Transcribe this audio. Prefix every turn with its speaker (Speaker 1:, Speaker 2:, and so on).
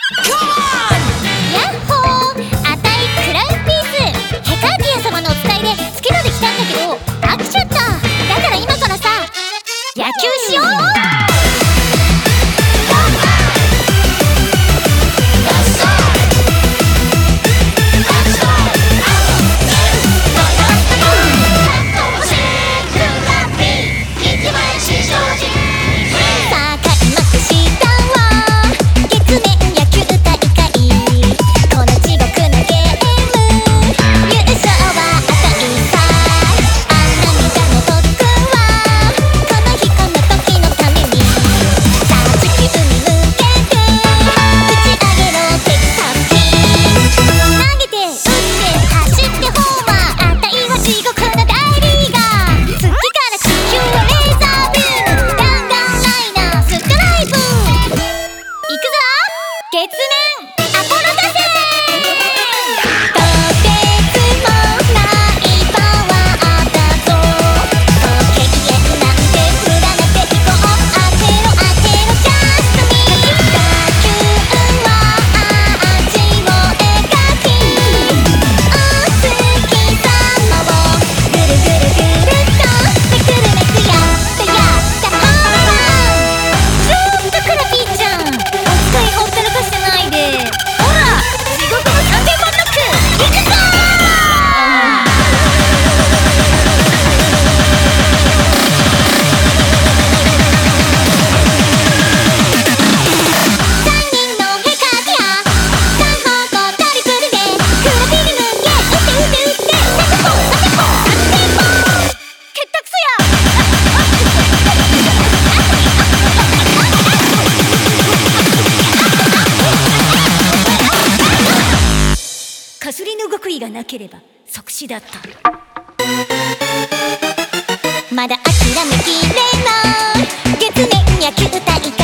Speaker 1: ヤッホー、あたいクラウンピースヘカーティア様のお使いで好きので来たんだけど飽きちゃった。だから今からさ野球しよう。
Speaker 2: かすりの極意がなければ即死だった。
Speaker 1: まだ諦めきれない月面野球大会。